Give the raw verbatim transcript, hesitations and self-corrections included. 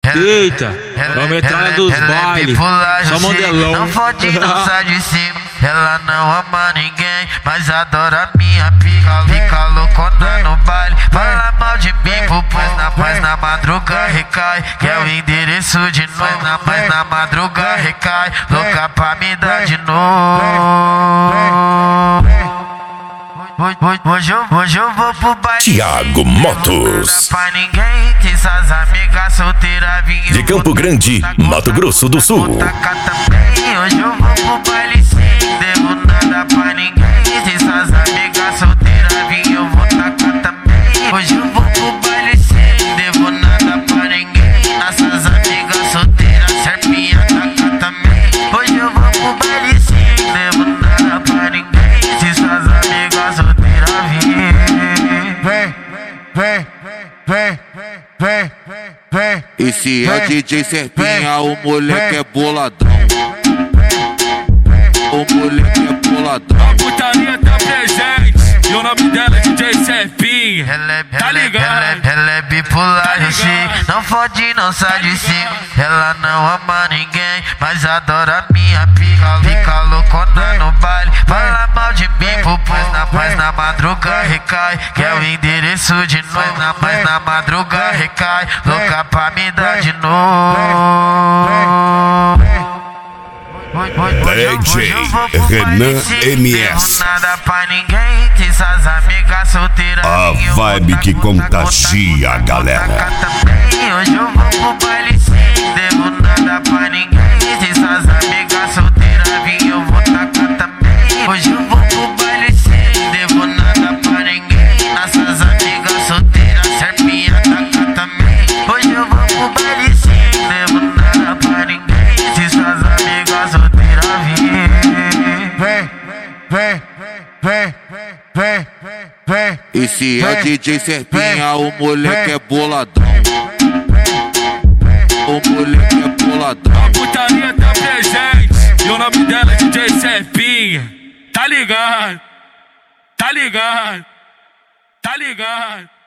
Eita, vamos entrar nos bailes, só modelão. Não fode, não sai de cima. Ela não ama ninguém, mas adora minha pica. Fica loucona no baile, fala mal de mim pro povo. Mas na madruga recai, quer o endereço de novo. Na, mas na madruga recai, louca pra me dar de novo. Hoje eu, hoje eu vou pro baile Thiago Motos, pra ninguém, que essas amigas solteiras vinham de Campo Grande, Mato Grosso do Sul. Hoje eu vou pro baile sim, devo nada pra ninguém, se essas amigas solteiras vinham, eu vou tacar também. Hoje eu vou pro baile sim, devo nada pra ninguém, nessas amigas solteiras, serpinha tacar também. Hoje eu vou pro baile sim, devo nada pra ninguém, se essas amigas solteiras vinham. Vem, vem, vem, vem, vem. Esse é D J Serpinha, o moleque é boladão. O moleque é boladão. A putaria tá presente, e o nome dela é D J Serpinha. Ela é, tá ela, ligado? ela, é, ela é bipolar, tá eu sei. Não fode, não sai de cima. Ela não ama ninguém, mas adora minha pica. Fica loucona no baile, fala mal de mim pro povo. Mas na madruga recai, quer o endereço de novo. Na, mas na madruga recai, louca pra me dar de novo. D J Renan M S, a vibe que contagia a galera. Hoje eu vou pro baile sim, devo nada pra ninguém, se essas amigas solteiras vinham, eu vou tacar também. Hoje eu vou pro baile sim, devo nada pra ninguém, nessas amigas solteiras, serpinha tacar também. Hoje eu vou pro baile sim, devo nada pra ninguém, se essas amigas solteiras vinham. Vem, vem, vem, vem, vem. Esse é D J Serpinha, o moleque é boladão. O moleque é boladão. A putaria tá presente, e o nome dela é D J Serpinha. Tá ligado? Tá ligado? Tá ligado?